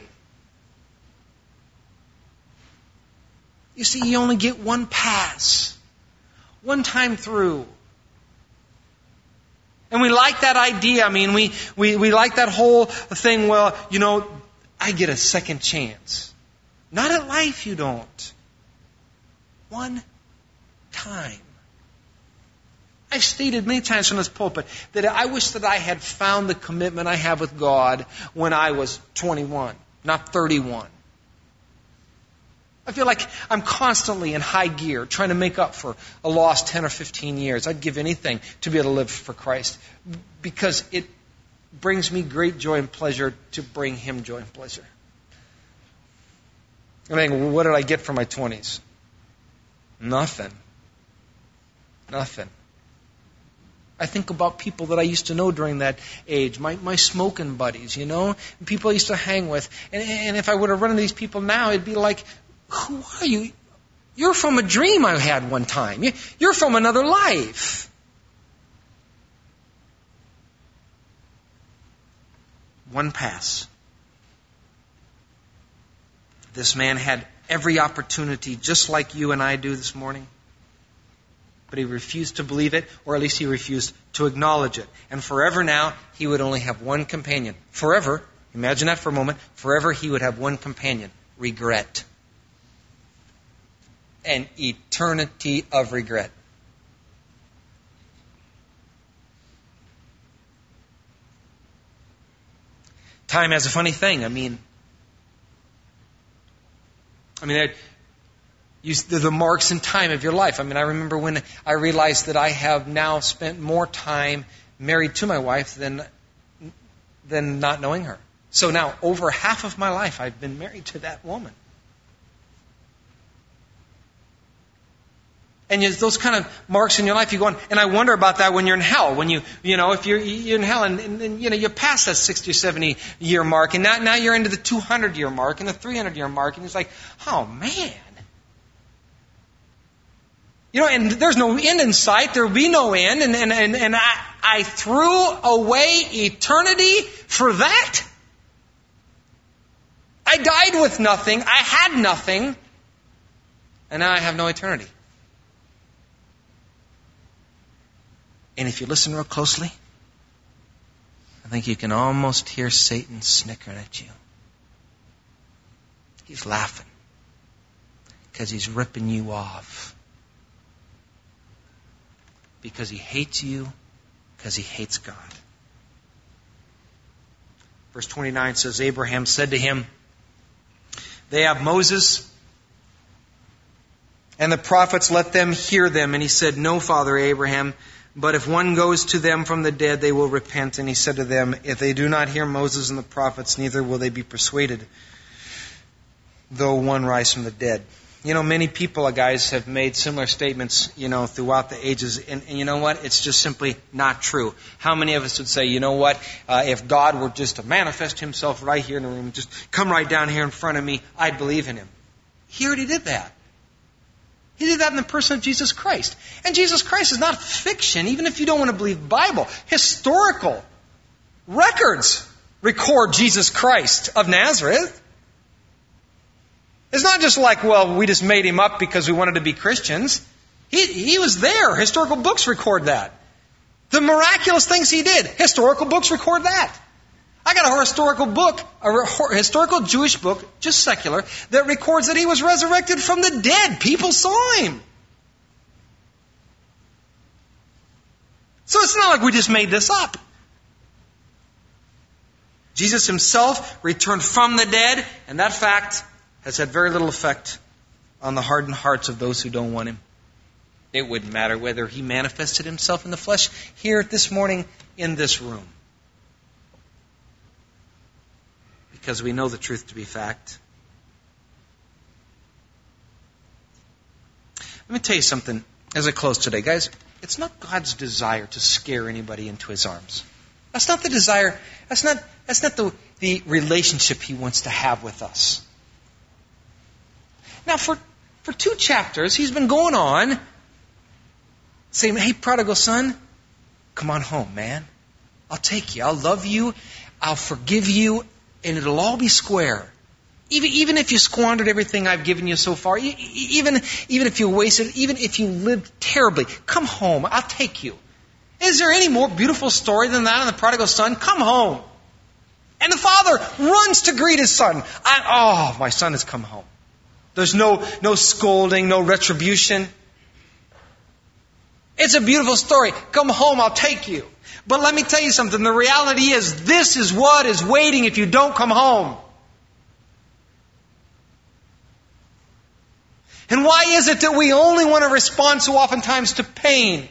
A: You see, you only get one pass. One time through. And we like that idea. I mean, we, we, we like that whole thing, well, you know, I get a second chance. Not at life, you don't. One time. I've stated many times from this pulpit that I wish that I had found the commitment I have with God when I was twenty-one, not thirty-one. I feel like I'm constantly in high gear trying to make up for a lost ten or fifteen years. I'd give anything to be able to live for Christ because it brings me great joy and pleasure to bring Him joy and pleasure. I mean, what did I get from my twenties? Nothing. Nothing. I think about people that I used to know during that age, my, my smoking buddies, you know, people I used to hang with. And, and if I were to run into these people now, it'd be like, who are you? You're from a dream I had one time. You're from another life. One pass. This man had every opportunity, just like you and I do this morning. But he refused to believe it, or at least he refused to acknowledge it. And forever now, he would only have one companion. Forever, imagine that for a moment, forever he would have one companion, regret. An eternity of regret. Time has a funny thing. I mean, I mean, you, the marks in time of your life. I mean, I remember when I realized that I have now spent more time married to my wife than than not knowing her. So now, over half of my life, I've been married to that woman. And you, those kind of marks in your life, you go on, and I wonder about that when you're in hell. When you, you know, if you're, you're in hell, and, and, and you know, you pass that sixty or seventy year mark, and now, now you're into the two hundred year mark and the three hundred year mark, and it's like, oh man. You know, and there's no end in sight. There will be no end, and and and, and I, I threw away eternity for that. I died with nothing. I had nothing, and now I have no eternity. And if you listen real closely, I think you can almost hear Satan snickering at you. He's laughing because he's ripping you off. because he hates you, because he hates God. Verse twenty-nine says, Abraham said to him, they have Moses and the prophets, let them hear them. And he said, no, Father Abraham, but if one goes to them from the dead, they will repent. And he said to them, if they do not hear Moses and the prophets, neither will they be persuaded, though one rise from the dead. You know, many people, guys, have made similar statements, you know, throughout the ages. And, and you know what? It's just simply not true. How many of us would say, you know what? Uh, if God were just to manifest himself right here in the room, just come right down here in front of me, I'd believe in him. He already did that. He did that in the person of Jesus Christ. And Jesus Christ is not fiction, even if you don't want to believe the Bible. Historical records record Jesus Christ of Nazareth. It's not just like, well, we just made him up because we wanted to be Christians. He, he was there. Historical books record that. The miraculous things he did, historical books record that. I got a historical book, a historical Jewish book, just secular, that records that he was resurrected from the dead. People saw him. So it's not like we just made this up. Jesus himself returned from the dead, and that fact has had very little effect on the hardened hearts of those who don't want him. It wouldn't matter whether he manifested himself in the flesh here this morning in this room. Because we know the truth to be fact. Let me tell you something as I close today. Guys, it's not God's desire to scare anybody into his arms. That's not the desire. That's not, that's not the, the relationship he wants to have with us. Now, for, for two chapters, he's been going on saying, hey, prodigal son, come on home, man. I'll take you. I'll love you. I'll forgive you. And it'll all be square. Even, even if you squandered everything I've given you so far, even, even if you wasted, even if you lived terribly, come home. I'll take you. Is there any more beautiful story than that on the prodigal son? Come home. And the father runs to greet his son. I, oh, my son has come home. There's no, no scolding, no retribution. It's a beautiful story. Come home, I'll take you. But let me tell you something. The reality is, this is what is waiting if you don't come home. And why is it that we only want to respond so oftentimes to pain?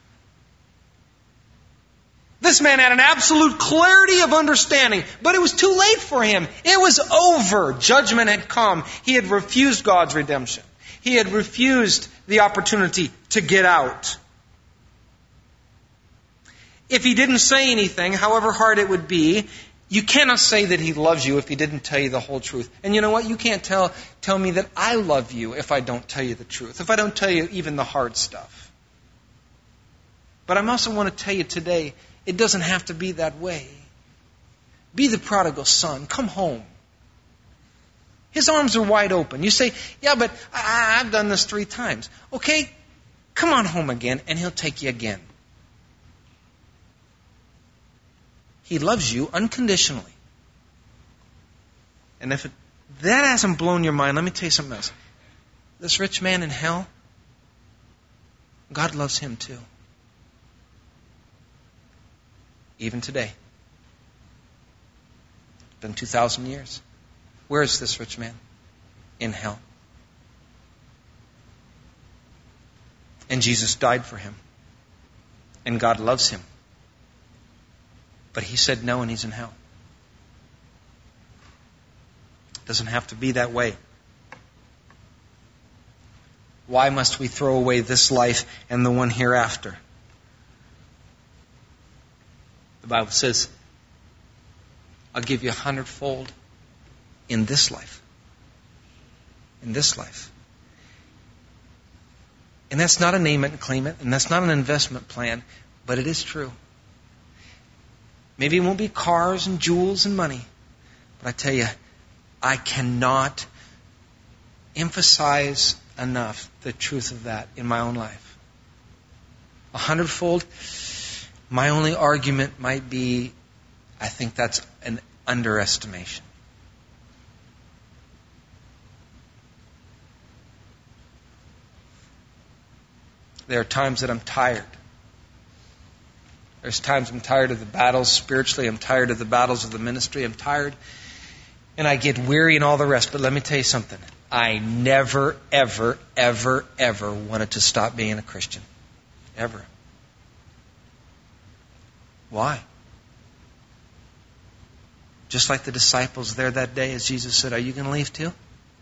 A: This man had an absolute clarity of understanding, but it was too late for him. It was over. Judgment had come. He had refused God's redemption. He had refused the opportunity to get out. If he didn't say anything, however hard it would be, you cannot say that he loves you if he didn't tell you the whole truth. And you know what? You can't tell, tell me that I love you if I don't tell you the truth, if I don't tell you even the hard stuff. But I also want to tell you today, it doesn't have to be that way. Be the prodigal son. Come home. His arms are wide open. You say, yeah, but I, I've done this three times. Okay, come on home again, and he'll take you again. He loves you unconditionally. And if it, that hasn't blown your mind, let me tell you something else. This rich man in hell, God loves him too. Even today. It's been two thousand years. Where is this rich man? In hell. And Jesus died for him. And God loves him. But he said no, and he's in hell. It doesn't have to be that way. Why must we throw away this life and the one hereafter? The Bible says, I'll give you a hundredfold in this life. In this life. And that's not a name it and claim it, and that's not an investment plan, but it is true. Maybe it won't be cars and jewels and money. But I tell you, I cannot emphasize enough the truth of that in my own life. A hundredfold, my only argument might be, I think that's an underestimation. There are times that I'm tired There's times I'm tired of the battles spiritually. I'm tired of the battles of the ministry. I'm tired. And I get weary and all the rest. But let me tell you something. I never, ever, ever, ever wanted to stop being a Christian. Ever. Why? Just like the disciples there that day as Jesus said, are you going to leave too?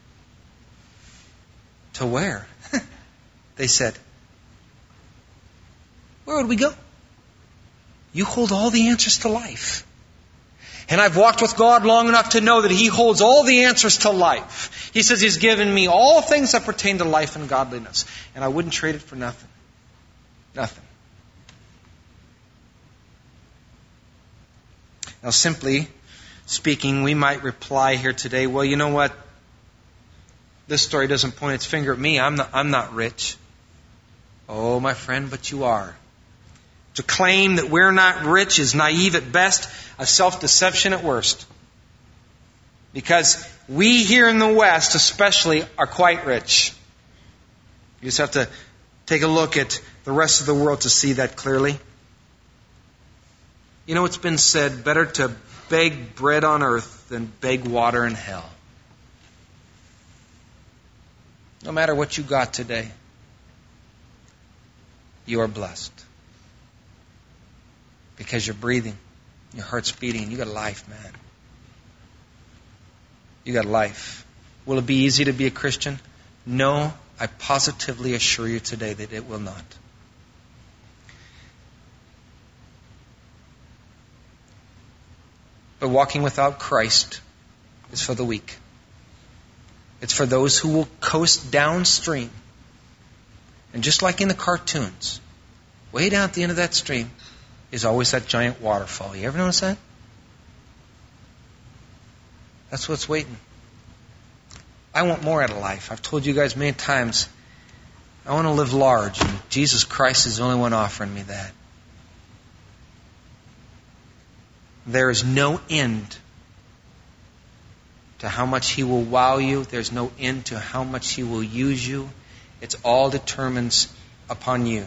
A: To where? They said, where would we go? You hold all the answers to life. And I've walked with God long enough to know that He holds all the answers to life. He says He's given me all things that pertain to life and godliness. And I wouldn't trade it for nothing. Nothing. Now, simply speaking, we might reply here today, well, you know what? This story doesn't point its finger at me. I'm not, I'm not rich. Oh, my friend, but you are. To claim that we're not rich is naive at best, a self-deception at worst. Because we here in the West especially are quite rich. You just have to take a look at the rest of the world to see that clearly. You know, it's been said, better to beg bread on earth than beg water in hell. No matter what you got today, you are blessed. Because you're breathing, your heart's beating, you got life, man. You got life. Will it be easy to be a Christian? No, I positively assure you today that it will not. But walking without Christ is for the weak. It's for those who will coast downstream. And just like in the cartoons, way down at the end of that stream is always that giant waterfall. You ever notice that? That's what's waiting. I want more out of life. I've told you guys many times, I want to live large, and Jesus Christ is the only one offering me that. There is no end to how much He will wow you. There's no end to how much He will use you. It's all determines upon you.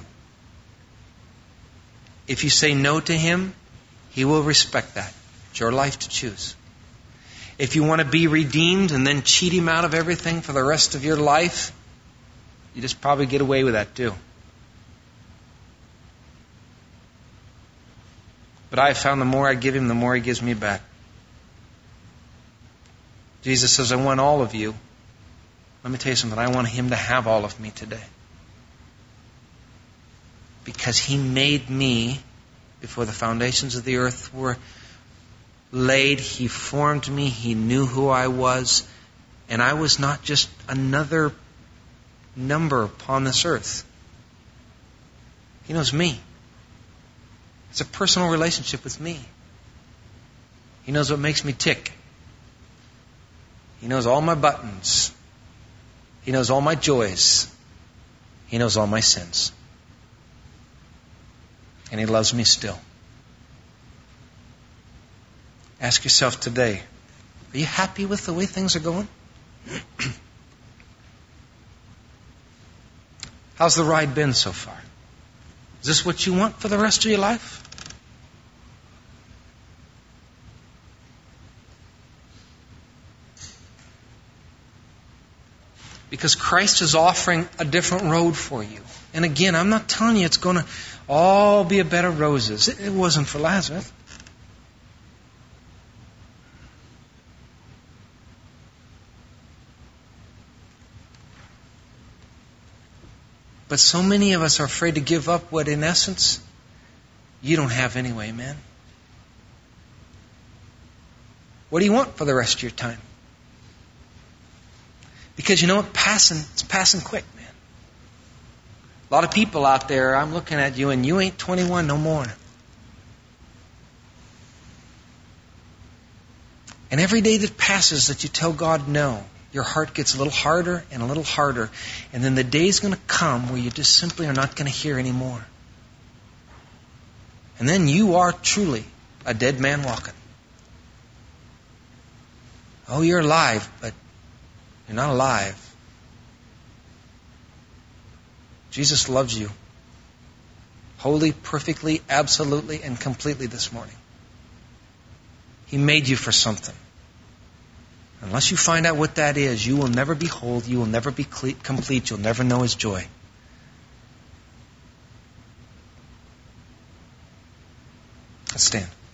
A: If you say no to Him, He will respect that. It's your life to choose. If you want to be redeemed and then cheat Him out of everything for the rest of your life, you just probably get away with that too. But I have found the more I give Him, the more He gives me back. Jesus says, I want all of you. Let me tell you something. I want Him to have all of me today. Because He made me before the foundations of the earth were laid. He formed me. He knew who I was. And I was not just another number upon this earth. He knows me. It's a personal relationship with me. He knows what makes me tick. He knows all my buttons. He knows all my joys. He knows all my sins. And He loves me still. Ask yourself today, are you happy with the way things are going? How's the ride been so far? Is this what you want for the rest of your life? Because Christ is offering a different road for you. And again, I'm not telling you it's going to all be a bed of roses. It wasn't for Lazarus. But so many of us are afraid to give up what, in essence, you don't have anyway, man. What do you want for the rest of your time? Because you know what? Passing, it's passing quick, man. A lot of people out there, I'm looking at you, and you ain't twenty-one no more. And every day that passes that you tell God no, your heart gets a little harder and a little harder. And then the day's going to come where you just simply are not going to hear anymore. And then you are truly a dead man walking. Oh, you're alive, but you're not alive. wholly, perfectly, absolutely, and completely this morning. He made you for something. Unless you find out what that is, you will never be whole, you will never be complete, you'll never know His joy. Let's stand.